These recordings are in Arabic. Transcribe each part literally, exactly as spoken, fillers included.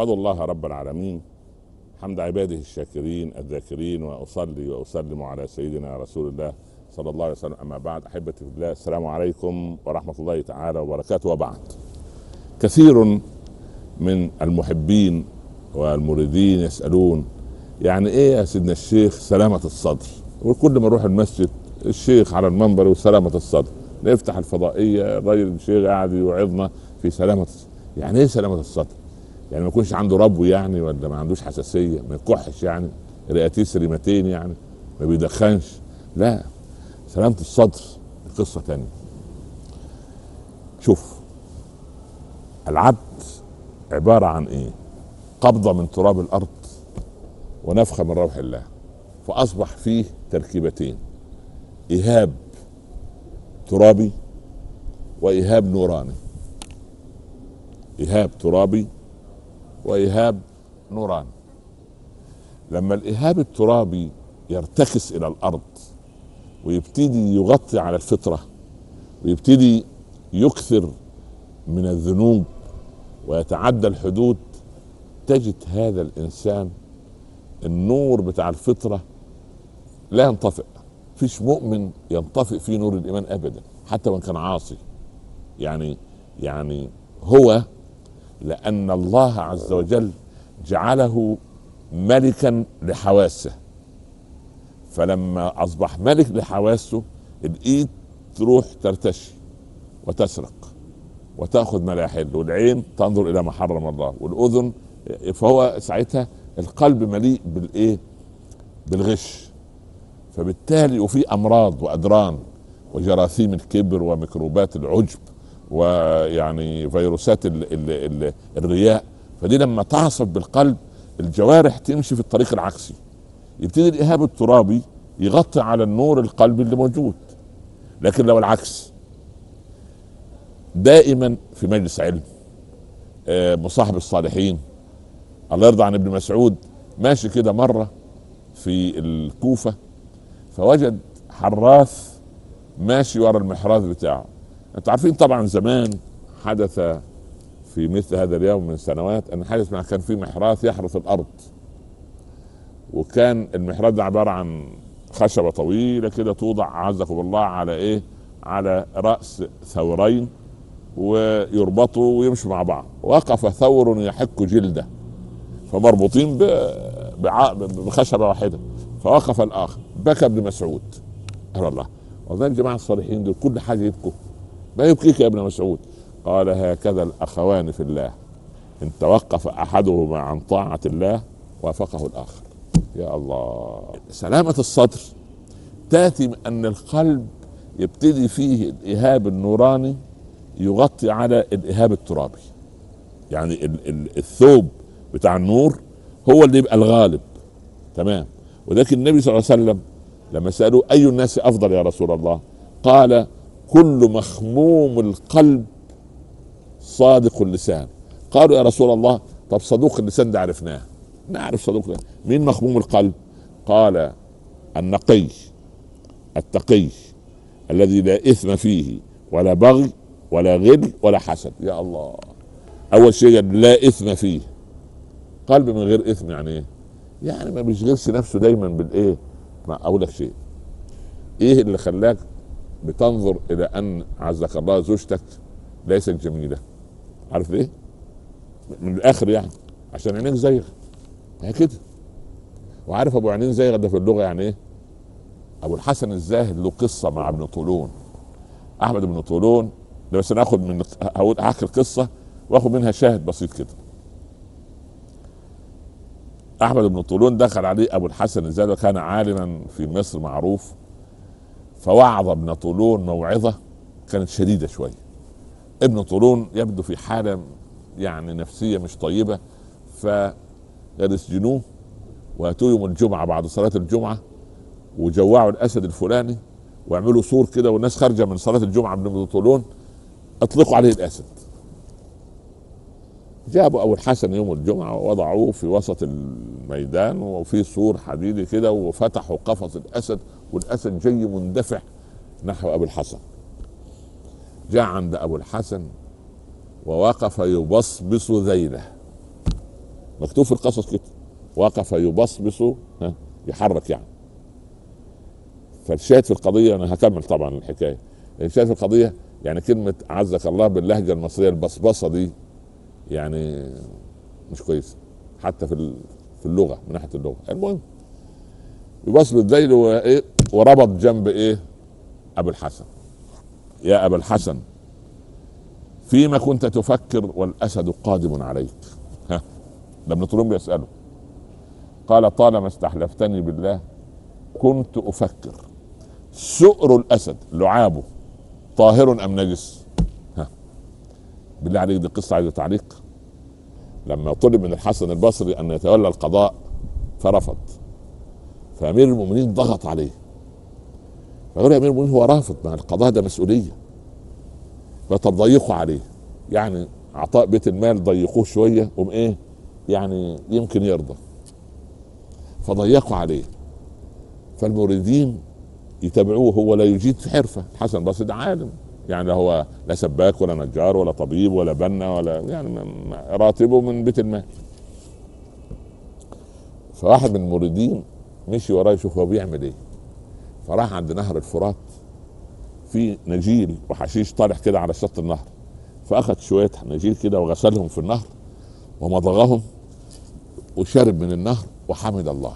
احمد الله رب العالمين حمد عباده الشاكرين الذاكرين، واصلي واسلم على سيدنا رسول الله صلى الله عليه وسلم. اما بعد، احبتي في الله، السلام عليكم ورحمه الله تعالى وبركاته. وبعد، كثير من المحبين والمريدين يسالون يعني ايه يا سيدنا الشيخ سلامه الصدر؟ وكل ما نروح المسجد الشيخ على المنبر وسلامه الصدر، نفتح الفضائيه الراجل الشيخ قاعد يوعظنا في سلامه الصدر. يعني ايه سلامه الصدر؟ يعني ما يكونش عنده ربو يعني، ولا ما عندوش حساسيه، ما يكحش يعني، رئتيه سليمتين يعني، ما بيدخنش؟ لا، سلامه الصدر قصه تانية. شوف، العبد عباره عن ايه؟ قبضه من تراب الارض ونفخه من روح الله، فاصبح فيه تركيبتين: ايهاب ترابي وايهاب نوراني. ايهاب ترابي وايهاب نوراني. لما الايهاب الترابي يرتكس الى الارض ويبتدي يغطي على الفطره ويبتدي يكثر من الذنوب ويتعدى الحدود، تجد هذا الانسان النور بتاع الفطره لا ينطفئ. فيش مؤمن ينطفئ فيه نور الايمان ابدا، حتى وان كان عاصي. يعني يعني هو لأن الله عز وجل جعله ملكا لحواسه، فلما أصبح ملك لحواسه الإيد تروح ترتشي وتسرق وتأخذ ما لا يحل، والعين تنظر إلى ما حرم الله، والأذن، فهو ساعتها القلب مليء بالإيه؟ بالغش. فبالتالي وفي أمراض وأدران وجراثيم الكبر وميكروبات العجب ويعني فيروسات ال ال ال الرياء. فدي لما تعصف بالقلب الجوارح تمشي في الطريق العكسي، يبتدي الايهاب الترابي يغطي على النور القلبي اللي موجود. لكن لو العكس، دائما في مجلس علم، آه مصاحب الصالحين، الله يرضى عن ابن مسعود، ماشي كده مره في الكوفه فوجد حراث ماشي ورا المحراث بتاعه. انتوا عارفين طبعا زمان حدث في مثل هذا اليوم من سنوات ان حدث ما كان في محراث يحرث الارض، وكان المحراث ده عباره عن خشبه طويله كده توضع عزكم الله على ايه؟ على راس ثورين ويربطوا ويمشوا مع بعض. وقف ثور يحك جلده، فمربوطين بخشبه واحده. فوقف الاخر، بكى ابن مسعود، قال الله، والله الجماعه الصالحين دول كل حاجه يبكوا، ما يبكيك يا ابن مسعود؟ قال: هكذا الاخوان في الله، ان توقف احدهما عن طاعه الله وافقه الاخر. يا الله، سلامه الصدر تاتي ان القلب يبتدي فيه الايهاب النوراني يغطي على الايهاب الترابي. يعني ال ال الثوب بتاع النور هو اللي يبقى الغالب، تمام. ولكن النبي صلى الله عليه وسلم لما سألوا أي الناس أفضل يا رسول الله، قال: كل مخموم القلب صادق اللسان. قالوا: يا رسول الله، طب صدوق اللسان ده عرفناه، نعرف صدوق اللسان، مين مخموم القلب؟ قال: النقي التقي الذي لا إثم فيه ولا بغي ولا غل ولا حسد. يا الله، أول شيء لا إثم فيه، قلب من غير إثم. يعني إيه؟ يعني ما بيشغلش نفسه دايما بالإيه؟ ما أقول لك شيء، ايه اللي خلاك بتنظر الى ان عزك الله زوجتك ليست جميله؟ عارف ليه؟ من الاخر يعني عشان عينيك زيغ، هي كده. وعارف ابو عينين زيغ ده في اللغه يعني ايه؟ ابو الحسن الزاهد له قصه مع ابن طولون، احمد بن طولون ده. بس ناخد من هقول احكي القصه واخد منها شاهد بسيط كده. احمد بن طولون دخل عليه ابو الحسن الزاهد، وكان عالما في مصر معروف، فوعظ ابن طولون موعظة كانت شديدة شوية. ابن طولون يبدو في حالة يعني نفسية مش طيبة، فيسجنوه واتوا يوم الجمعة بعد صلاة الجمعة وجوعوا الأسد الفلاني ويعملوا سور كده، والناس خارجة من صلاة الجمعة ابن طولون اطلقوا عليه الأسد. جابوا أبو الحسن يوم الجمعة ووضعوه في وسط الميدان وفي سور حديدي كده، وفتحوا قفص الأسد، والأسد جاي مندفع نحو أبو الحسن. جاء عند أبو الحسن ووقف يبصبص ذيله، مكتوب في القصص كده، وقف يبصبص يحرك يعني. فالشاهد في القضيه، انا هكمل طبعا الحكايه، الشاهد في القضيه يعني كلمه عزك الله باللهجه المصريه البصبصه دي يعني مش كويسه حتى في في اللغه، من ناحيه اللغه. المهم يبصبص ذيل وايه، وربط جنب ايه ابو الحسن. يا ابا الحسن فيما كنت تفكر والاسد قادم عليك؟ ها، ده ابن طولون بيساله. قال طالما استحلفتني بالله كنت افكر سؤر الاسد لعابه طاهر ام نجس؟ ها، بالله عليك دي قصه عايزه تعليق. لما طلب من الحسن البصري ان يتولى القضاء فرفض، فامير المؤمنين ضغط عليه، فقال يا امير المؤمنين هو رافض، ما القضاء ده مسؤوليه، فطب ضيقوا عليه، يعني اعطاء بيت المال ضيقوه شويه قوم ايه يعني يمكن يرضى، فضيقوا عليه. فالمريدين يتابعوه، هو لا يجيد في حرفه، الحسن البصري ده عالم يعني، هو لا سباك ولا نجار ولا طبيب ولا بنا ولا يعني راتبه من بيت المال. فواحد من المريدين مشي وراه يشوف هو بيعمل ايه، فراح عند نهر الفرات في نجيل وحشيش طالع كده على شط النهر، فاخذ شويه نجيل كده وغسلهم في النهر ومضغهم وشرب من النهر وحمد الله.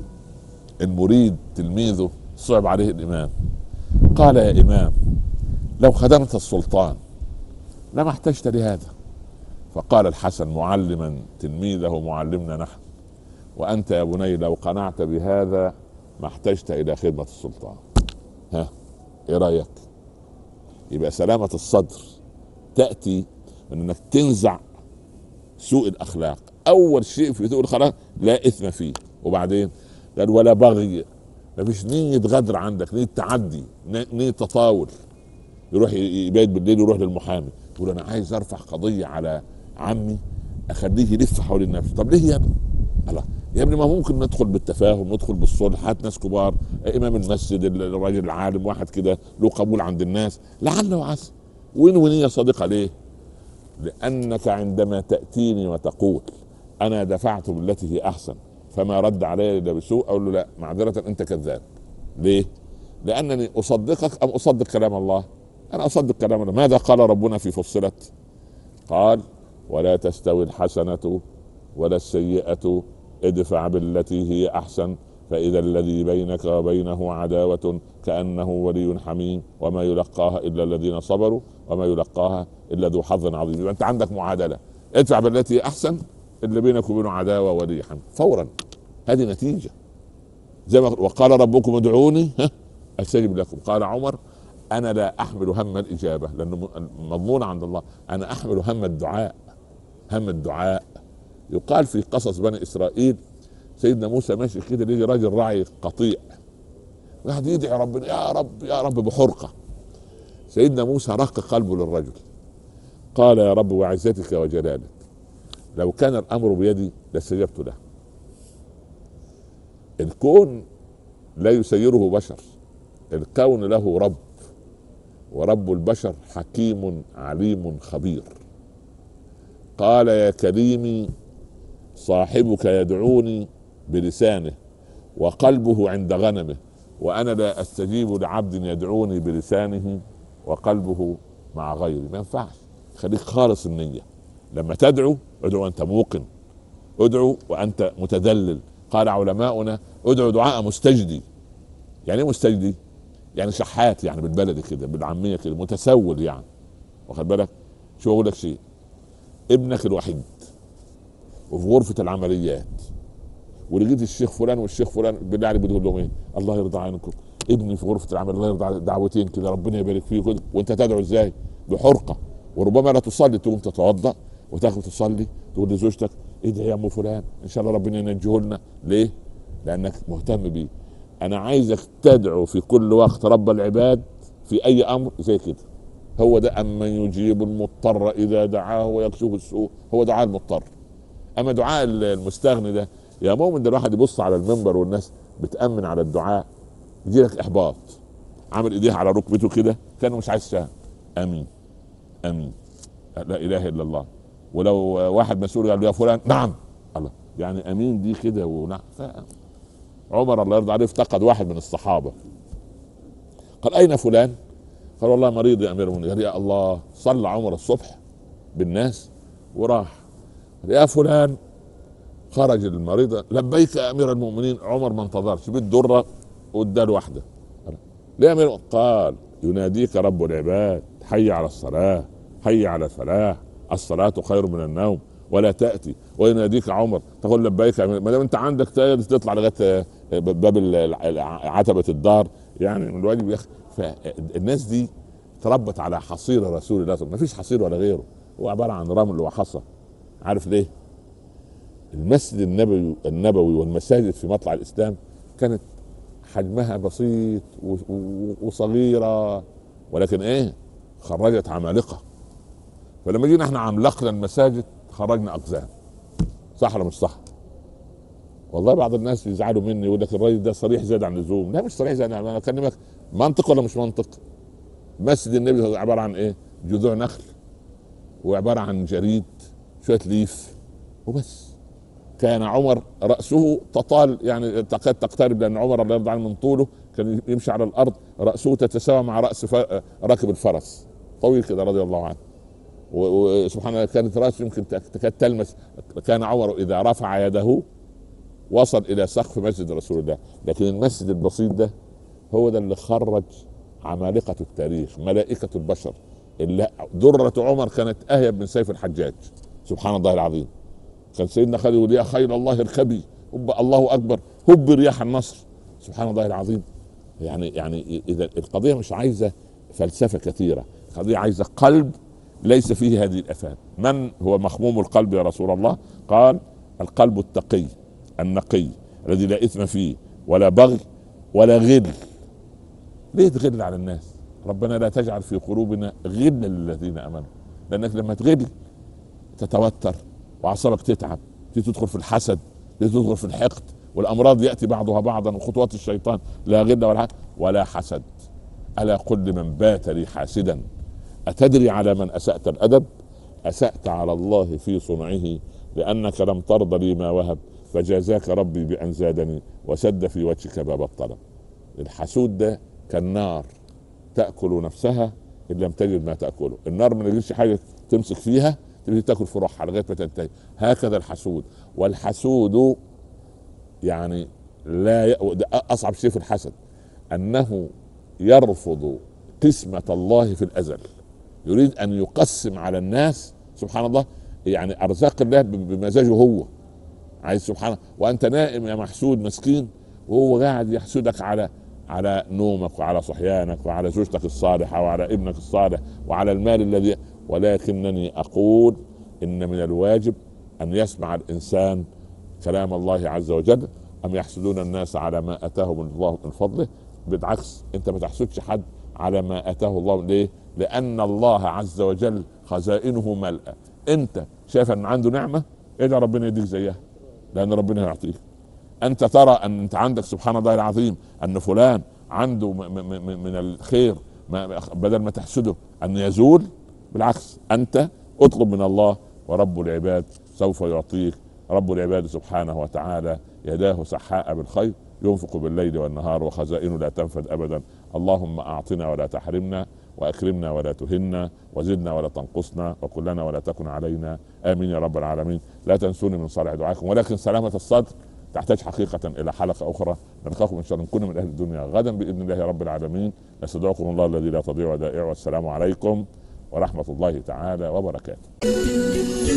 المريد تلميذه صعب عليه الامام، قال يا امام لو خدمت السلطان لما احتجت لهذا. فقال الحسن معلما تلميذه معلمنا نحن، وانت يا بني لو قنعت بهذا ما احتجت الى خدمة السلطان. ها ايه رايك؟ يبقى سلامة الصدر تأتي من انك تنزع سوء الاخلاق. اول شيء في سوء الاخلاق لا اثم فيه، وبعدين قال ولا بغي، ما فيش نية غدر عندك، نية تعدي، نية تطاول. يروح يبيت بالليل يروح للمحامي يقول انا عايز ارفع قضية على عمي اخليه يلف حول النفس. طب ليه يا ابني؟ الله يا ابني ما ممكن ندخل بالتفاهم، ندخل بالصلح، هات ناس كبار، امام المسجد، الراجل العالم، واحد كده له قبول عند الناس، لعل وعسى. وين ونية صادقة ليه؟ لانك عندما تأتيني وتقول انا دفعت بالتي هي احسن فما رد علي الا بسوء، اقول له لا معذرة انت كذاب. ليه؟ لانني اصدقك ام اصدق كلام الله؟ انا اصدق كلام الله. ماذا قال ربنا في فصلت؟ قال ولا تستوي الحسنة ولا السيئة ادفع بالتي هي احسن فاذا الذي بينك وبينه عداوة كأنه ولي حميم وما يلقاها الا الذين صبروا وما يلقاها الا ذو حظ عظيم. يبقى انت عندك معادلة، ادفع بالتي هي احسن، اللي بينك وبينه عداوة ولي حميم فورا. هذه نتيجة زي ما وقال ربكم ادعوني استجب لكم. قال عمر انا لا احمل هم الاجابة لانه مضمون عند الله، انا احمل هم الدعاء. هم الدعاء. يقال في قصص بني اسرائيل سيدنا موسى ماشي كده يجي راجل راعي قطيع قاعد يدعي ربنا يا رب يا رب بحرقة. سيدنا موسى رق قلبه للرجل، قال يا رب وعزتك وجلالك لو كان الامر بيدي لاستجبت له. الكون لا يسيره بشر، الكون له رب، ورب البشر حكيم عليم خبير. قال يا كريمي صاحبك يدعوني بلسانه وقلبه عند غنمه وانا لا استجيب لعبد يدعوني بلسانه وقلبه مع غيري. ما ينفعش. خليك خالص النية لما تدعو، ادعو وانت موقن، ادعو وانت متذلل. قال علماؤنا ادعو دعاء مستجدي. يعني ايه مستجدي؟ يعني شحات، يعني بالبلدي كده بالعامية كده متسول يعني، واخد بالك؟ شو اقول لك شيء، ابنك الوحيد وفي غرفة العمليات ولقيت الشيخ فلان والشيخ فلان، بالله عليك بتقول لهم ايه؟ الله يرضى عنكم ابني في غرفة العمل، الله يرضى عنكم، دعوتين كده ربنا يبارك فيه كده. وانت تدعو ازاي؟ بحرقة. وربما لا تصلي، تقوم تتوضا وتاخذ تصلي تقول لزوجتك ادعي يا ام فلان ان شاء الله ربنا ينجيه لنا. ليه؟ لانك مهتم بيه. انا عايزك تدعو في كل وقت رب العباد في اي امر زي كده. هو ده امن يجيب المضطر اذا دعاه ويكشف السوء، هو دعاء المضطر. اما دعاء المستغني ده يا مؤمن، ده الواحد يبص على المنبر والناس بتأمن على الدعاء يجي لك احباط، عامل ايديه على ركبته كده كانه مش عايز شاه. امين امين لا اله الا الله. ولو واحد مسؤول قال له يا فلان نعم الله يعني امين دي كده ونع... عمر الله يرضى عليه افتقد واحد من الصحابه، قال اين فلان؟ قال والله مريض يا امير المؤمنين. قال يا الله، صلى عمر الصبح بالناس وراح. يا فلان، خرج المريض، لبيك يا امير المؤمنين. عمر ما انتظرش، بالدره واداله واحده. ليه يا امير؟ قال يناديك رب العباد، حي على الصلاه، حي على الفلاح، الصلاه خير من النوم، ولا تاتي ويناديك عمر تقول لبيك. ما دام انت عندك تطلع لغايه باب عتبه الدار، يعني من الواجب يا اخي. فالناس دي تربت على حصير رسول الله، ما فيش حصير ولا غيره، هو عباره عن رمل وحصى. عارف ليه؟ المسجد النبوي النبوي والمساجد في مطلع الاسلام كانت حجمها بسيط وصغيره، ولكن ايه؟ خرجت عمالقه. فلما جينا احنا عملقنا المساجد خرجنا اقزام. صح ولا مش صح؟ والله بعض الناس يزعلوا مني يقول لك الراجل ده صريح زاد عن اللزوم. لا مش صريح زاد، انا اكلمك منطق ولا مش منطق. مسجد النبي عباره عن ايه؟ جذوع نخل، وعباره عن جريد، شويه ليف وبس. كان عمر رأسه تطال، يعني تكاد تقترب، لأن عمر الله يرضى عنه من طوله كان يمشي على الأرض رأسه تتساوى مع رأس راكب الفرس، طويل كده رضي الله عنه. وسبحان الله كانت رأسه يمكن تكاد تلمس. كان عمر إذا رفع يده وصل إلى سقف مسجد رسول الله. لكن المسجد البسيط ده هو ده اللي خرج عمالقة التاريخ، ملائكة البشر. اللي درة عمر كانت أهيب من سيف الحجاج. سبحان الله العظيم. كان سيدنا خالد يقول يا خيل الله اركبي، الله اكبر، هب رياح النصر. سبحان الله العظيم. يعني يعني اذا القضيه مش عايزه فلسفه كثيره، القضيه عايزه قلب ليس فيه هذه الافات. من هو مخموم القلب يا رسول الله؟ قال القلب التقي النقي الذي لا اثم فيه ولا بغي ولا غل. ليه تغل على الناس؟ ربنا لا تجعل في قلوبنا غلا للذين امنوا، لانك لما تغل تتوتر واعصابك تتعب، تدخل في الحسد، تدخل في الحقد، والامراض ياتي بعضها بعضا، وخطوات الشيطان. لا غل ولا ولا حسد. الا قل لمن بات لي حاسدا اتدري على من اسات الادب؟ اسات على الله في صنعه، لانك لم ترض لي ما وهب، فجازاك ربي بان زادني وسد في وجهك باب الطلب. الحسود ده كالنار تاكل نفسها ان لم تجد ما تاكله. النار ما تجدش حاجه تمسك فيها، تبتدي تاكل في روحها لغايه ما تنتهي. هكذا الحسود. والحسود يعني لا ي... اصعب شيء في الحسد انه يرفض قسمة الله في الازل، يريد ان يقسم على الناس. سبحان الله، يعني ارزاق الله بمزاجه هو عايز. سبحانه. وانت نائم يا محسود مسكين، وهو قاعد يحسدك على على نومك وعلى صحيانك وعلى زوجتك الصالحه وعلى ابنك الصالح وعلى المال الذي. ولكنني اقول ان من الواجب ان يسمع الانسان كلام الله عز وجل. ام يحسدون الناس على ما اتاهم الله من فضله؟ بالعكس، انت ما تحسدش حد على ما اتاه الله. ليه؟ لان الله عز وجل خزائنه ملأى. انت شايف ان عنده نعمه، ادعي ربنا يديك زيها، لان ربنا يعطيك. انت ترى ان انت عندك سبحان الله العظيم ان فلان عنده من الخير، بدل ما تحسده ان يزول، بالعكس انت اطلب من الله، ورب العباد سوف يعطيك. رب العباد سبحانه وتعالى يداه سحاء بالخير، ينفق بالليل والنهار وخزائنه لا تنفد ابدا. اللهم اعطنا ولا تحرمنا، واكرمنا ولا تهنا، وزدنا ولا تنقصنا، وكلنا ولا تكن علينا. امين يا رب العالمين. لا تنسوني من صالح دعائكم، ولكن سلامة الصدر تحتاج حقيقة إلى حلقة أخرى. نلقاكم إن شاء الله نكون من أهل الدنيا غدا بإذن الله رب العالمين. نستودعكم الله الذي لا تضيع ودائعه، والسلام عليكم ورحمة الله تعالى وبركاته.